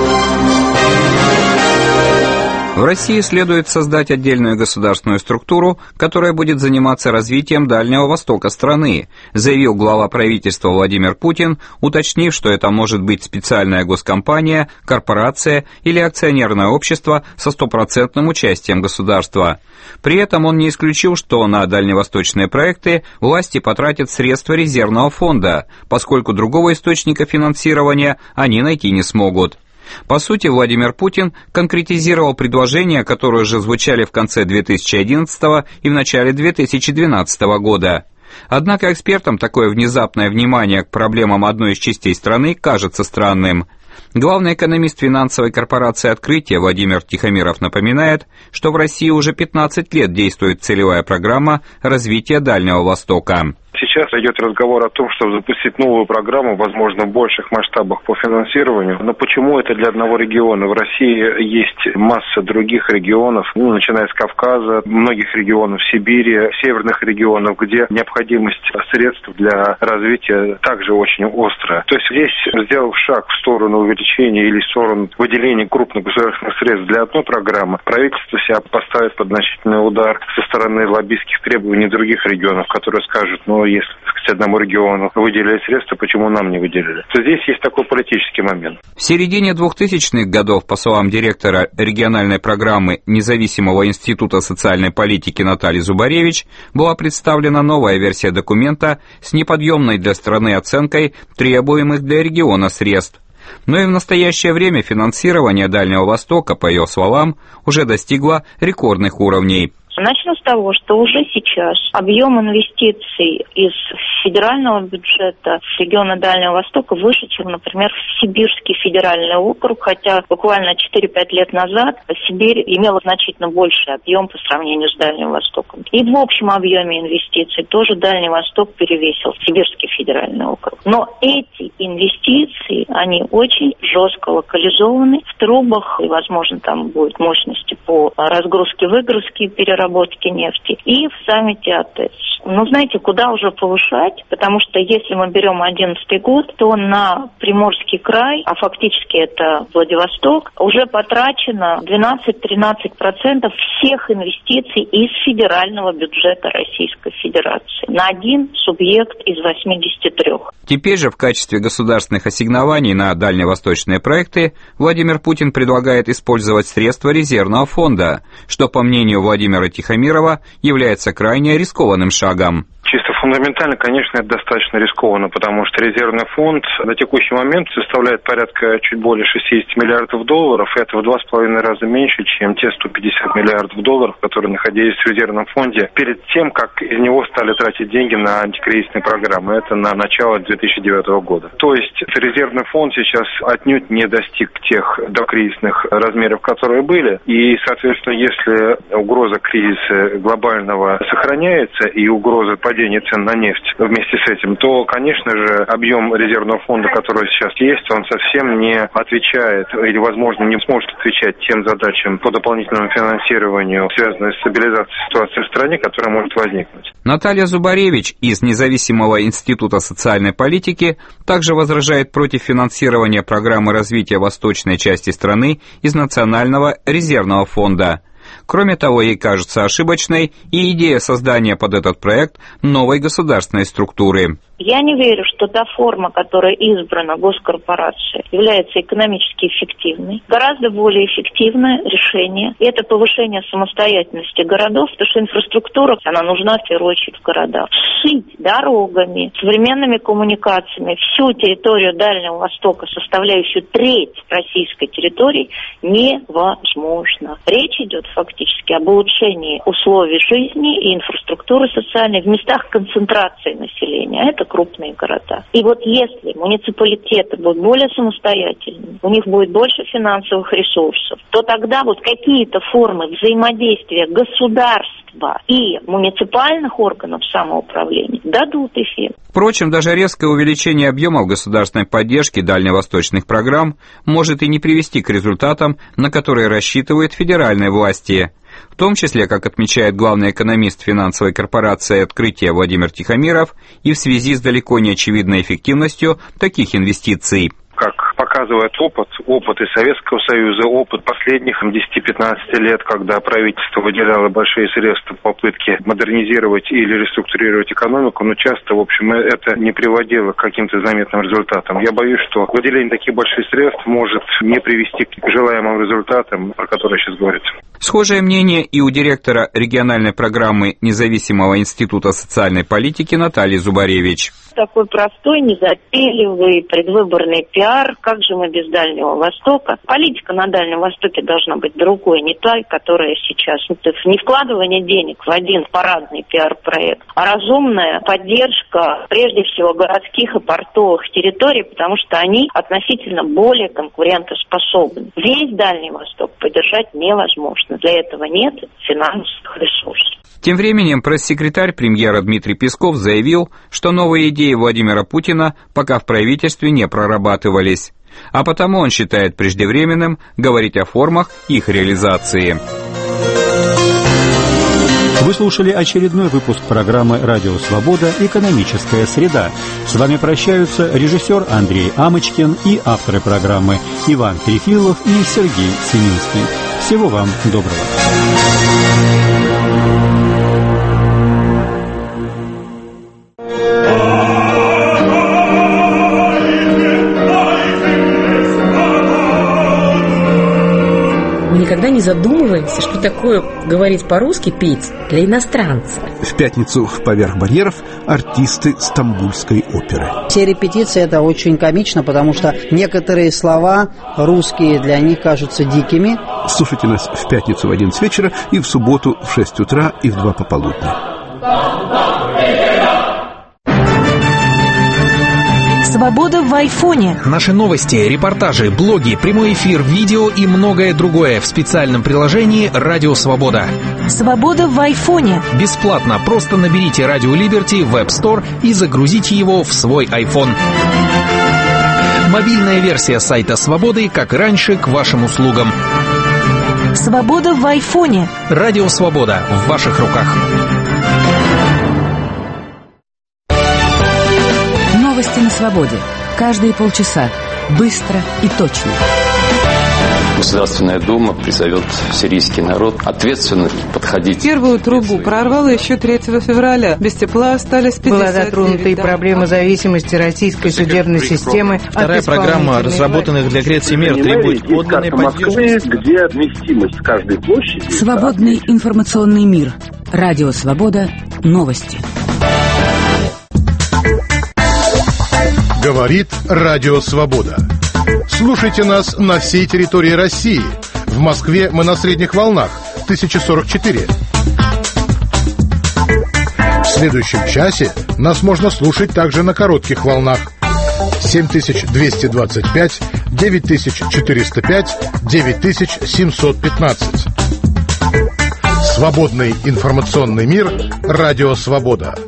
В России следует создать отдельную государственную структуру, которая будет заниматься развитием Дальнего Востока страны, заявил глава правительства Владимир Путин, уточнив, что это может быть специальная госкомпания, корпорация или акционерное общество со 100% участием государства. При этом он не исключил, что на дальневосточные проекты власти потратят средства резервного фонда, поскольку другого источника финансирования они найти не смогут. По сути, Владимир Путин конкретизировал предложения, которые уже звучали в конце 2011 и в начале 2012 года. Однако экспертам такое внезапное внимание к проблемам одной из частей страны кажется странным. Главный экономист финансовой корпорации «Открытие» Владимир Тихомиров напоминает, что в России уже 15 лет действует целевая программа развития Дальнего Востока. Сейчас идет разговор о том, чтобы запустить новую программу, возможно, в больших масштабах по финансированию. Но почему это для одного региона? В России есть масса других регионов, начиная с Кавказа, многих регионов Сибири, северных регионов, где необходимость средств для развития также очень острая. То есть здесь, сделав шаг в сторону увеличения или в сторону выделения крупных государственных средств для одной программы, правительство себя поставит под значительный удар со стороны лоббистских требований других регионов, которые скажут, если, так сказать, одному региону выделили средства, почему нам не выделили? То здесь есть такой политический момент. В середине 2000-х годов, по словам директора региональной программы Независимого института социальной политики Натальи Зубаревич, была представлена новая версия документа с неподъемной для страны оценкой требуемых для региона средств. Но и в настоящее время финансирование Дальнего Востока, по ее словам, уже достигло рекордных уровней. Начну с того, что уже сейчас объем инвестиций из федерального бюджета в регионы Дальнего Востока выше, чем, например, в Сибирский федеральный округ, хотя буквально 4-5 лет назад Сибирь имела значительно больший объем по сравнению с Дальним Востоком. И в общем объеме инвестиций тоже Дальний Восток перевесил Сибирский федеральный округ. Но эти инвестиции, они очень жестко локализованы в трубах, и, возможно, там будут мощности по разгрузке-выгрузке, переработке нефти, и в саммите АТЭС. Знаете, куда уже повышать? Потому что если мы берем 2011 год, то на Приморский край, а фактически это Владивосток, уже потрачено 12-13% всех инвестиций из федерального бюджета Российской Федерации на один субъект из 83. Теперь же в качестве государственных ассигнований на дальневосточные проекты Владимир Путин предлагает использовать средства резервного фонда, что, по мнению Владимира Тихомирова, является крайне рискованным шагом. Чисто Фундаментально, конечно, это достаточно рискованно, потому что резервный фонд на текущий момент составляет порядка чуть более 60 миллиардов долларов. Это в 2,5 раза меньше, чем те 150 миллиардов долларов, которые находились в резервном фонде перед тем, как из него стали тратить деньги на антикризисные программы. Это на начало 2009 года. То есть резервный фонд сейчас отнюдь не достиг тех докризисных размеров, которые были. И, соответственно, если угроза кризиса глобального сохраняется и угроза падения цен на нефть вместе с этим, то, конечно же, объем резервного фонда, который сейчас есть, он совсем не отвечает или, возможно, не сможет отвечать тем задачам по дополнительному финансированию, связанным с стабилизацией ситуации в стране, которая может возникнуть. Наталья Зубаревич из Независимого института социальной политики также возражает против финансирования программы развития восточной части страны из Национального резервного фонда. Кроме того, ей кажется ошибочной и идея создания под этот проект новой государственной структуры. Я не верю, что та форма, которая избрана госкорпорацией, является экономически эффективной. Гораздо более эффективное решение – это повышение самостоятельности городов, потому что инфраструктура, она нужна в первую очередь в городах. Сшить дорогами, современными коммуникациями всю территорию Дальнего Востока, составляющую треть российской территории, невозможно. Речь идет фактически об улучшении условий жизни и инфраструктуры социальной в местах концентрации населения. Это крупные города. И вот если муниципалитеты будут более самостоятельными, у них будет больше финансовых ресурсов, то тогда вот какие-то формы взаимодействия государства и муниципальных органов самоуправления дадут эффект. Впрочем, даже резкое увеличение объемов государственной поддержки дальневосточных программ может и не привести к результатам, на которые рассчитывают федеральные власти. В том числе, как отмечает главный экономист финансовой корпорации «Открытие» Владимир Тихомиров, и в связи с далеко не очевидной эффективностью таких инвестиций. Как показывает опыт из Советского Союза, опыт последних 10-15 лет, когда правительство выделяло большие средства в попытке модернизировать или реструктурировать экономику, но часто, в общем, это не приводило к каким-то заметным результатам. Я боюсь, что выделение таких больших средств может не привести к желаемым результатам, про которые сейчас говорится. Схожее мнение и у директора региональной программы Независимого института социальной политики Натальи Зубаревич. Такой простой, незатейливый предвыборный пиар. Как же мы без Дальнего Востока? Политика на Дальнем Востоке должна быть другой, не та, которая сейчас. Не вкладывание денег в один парадный пиар-проект, а разумная поддержка, прежде всего, городских и портовых территорий, потому что они относительно более конкурентоспособны. Весь Дальний Восток поддержать невозможно. Для этого нет финансовых ресурсов. Тем временем пресс-секретарь премьера Дмитрий Песков заявил, что новые идеи Владимира Путина пока в правительстве не прорабатывались, а потому он считает преждевременным говорить о формах их реализации. Вы слушали очередной выпуск программы «Радио Свобода. Экономическая среда». С вами прощаются режиссер Андрей Амочкин и авторы программы Иван Перефилов и Сергей Семинский. Всего вам доброго. Никогда не задумываемся, что такое говорить по-русски, петь для иностранца. В пятницу поверх барьеров артисты Стамбульской оперы. Все репетиции — это очень комично, потому что некоторые слова русские для них кажутся дикими. Слушайте нас в пятницу в 11 вечера и в субботу в 6 утра и в 2 пополудни. Свобода в айфоне. Наши новости, репортажи, блоги, прямой эфир, видео и многое другое в специальном приложении «Радио Свобода». Свобода в айфоне. Бесплатно. Просто наберите «Радио Либерти» в App Store и загрузите его в свой iPhone. Мобильная версия сайта «Свободы», как раньше, к вашим услугам. Свобода в айфоне. «Радио Свобода» в ваших руках. Новости на свободе. Каждые полчаса. Быстро и точно. Государственная Дума призовет сирийский народ ответственно подходить. Первую трубу прорвало еще 3 февраля. Без тепла остались 59. Была затронута и проблема зависимости российской судебной системы. Вторая программа разработанных для Греции мер требует подлинной поддержки. Где вместимость каждой площади. Свободный информационный мир. Радио Свобода. Новости. Говорит Радио Свобода. Слушайте нас на всей территории России. В Москве мы на средних волнах 1044. В следующем часе нас можно слушать также на коротких волнах 7225, 9405, 9715. Свободный информационный мир. Радио Свобода.